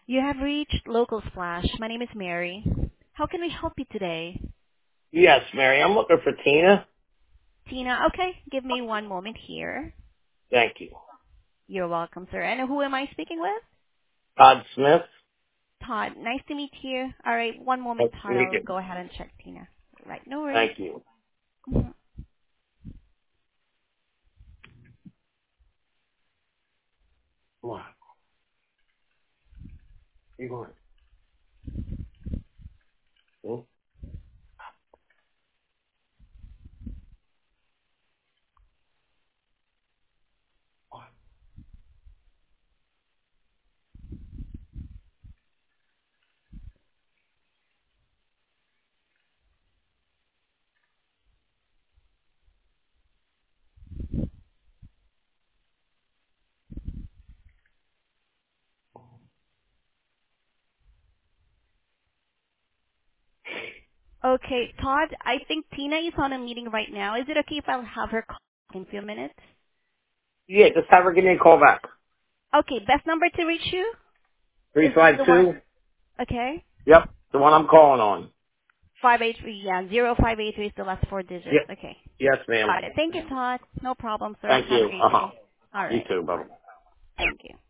You have reached Local Splash. My name is Mary. How can we help you today? Yes, Mary. I'm looking for Tina. Tina, okay. Give me one moment here. Thank you. You're welcome, sir. And who am I speaking with? Todd Smith. Todd. Nice to meet you. All right, one moment, Nice to Todd. meet I'll you. go ahead and check Tina. Right, no worries. Thank you. Mhm. Come on. You going? Hmm? Okay, Todd, I think Tina is on a meeting right now. Is it okay if I'll have her call in a few minutes? Yeah, just have her give me a call back. Okay, best number to reach you is the one. 352? Okay. Yep, the one I'm calling on. 583, yeah, 0583 is the last four digits. Yep. Okay. Yes, ma'am. Got it. Thank you, Todd. No problem, sir. Thank Have a you. great Uh-huh. day. All You right. too. Bye-bye. Thank you.